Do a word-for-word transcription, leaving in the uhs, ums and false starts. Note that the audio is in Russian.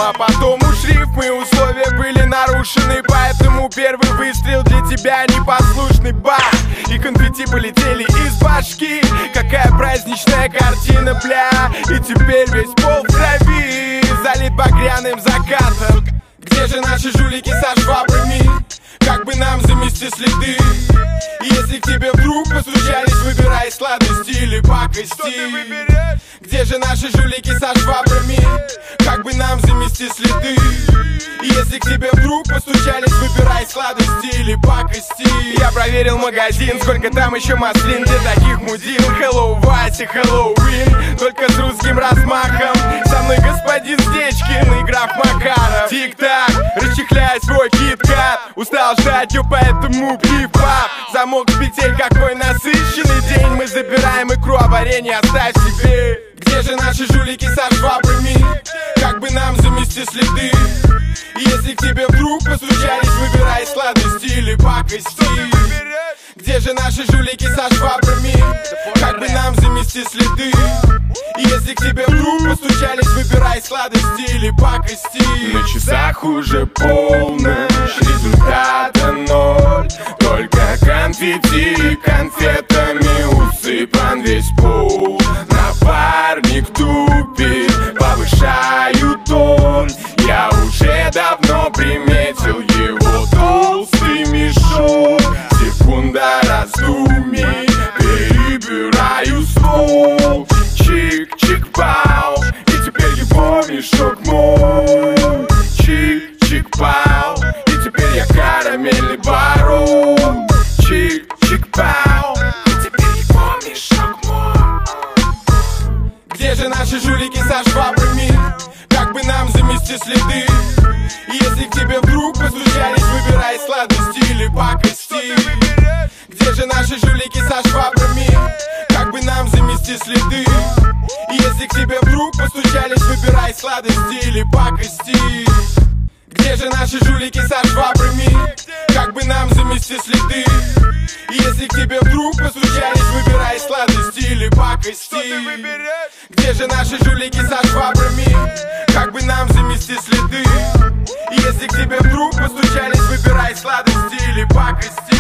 А потом уж рифмы, условия были нарушены, поэтому первый выстрел для тебя непослушный бах. И конфетти полетели из башки. Какая праздничная картина, бля. И теперь весь пол в крови, залит багряным закатом. Где же наши жулики со швабрами? Как бы нам замести следы? И если к тебе вдруг постучались, выбирай сладости или пакости. Где же наши жулики со швабрами? Как бы нам замести следы? И если к тебе вдруг постучались, выбирай сладости или пакости. Я проверил магазин, сколько там еще маслин, где таких мудил. Hello, Вася, Хэллоуин, только с русским размахом. Со мной господин Стечкин и граф Макаров. Тик-так, расчехляй свой кит-кат. Устал ждать, ё, поэтому пип-пап. Замок с петель, какой насыщенный день. Мы забираем икру, а варенье оставь себе. Где же наши жулики со швабрами? Как бы нам замести следы? И если к тебе вдруг постучались, выбирай сладости или пакости. Где же наши жулики со швабрами? Как бы нам замести следы? И если к тебе вдруг постучались, выбирай сладости или пакости. На часах уже полночь, результата ноль. Только конфетти конфетами усыпан весь пол. Напарник тупит, повышаю тон. Я уже давно приметил его толстый мешок. Секунда раздумий, перебираю стол. Чик-чик-пау, и теперь его мешок мой. Чик-чик-пау, и теперь я карамельный барон. Чик-чик-пау, и теперь его мешок мой. Где же наши жулики со швабрами? Как бы нам замести следы? И если к тебе вдруг постучались, выбирай сладости или пакости. Где же наши жулики со швабрами? Как бы нам замести следы? И если к тебе вдруг постучались, выбирай сладости или пакости. Где же наши жулики со швабрами? Как бы нам замести следы? И если к тебе вдруг постучались, выбирай сладости или пакости. Где же наши жулики со швабрами? Как бы нам замести следы? И если к тебе вдруг постучались, выбирай сладости или пакости.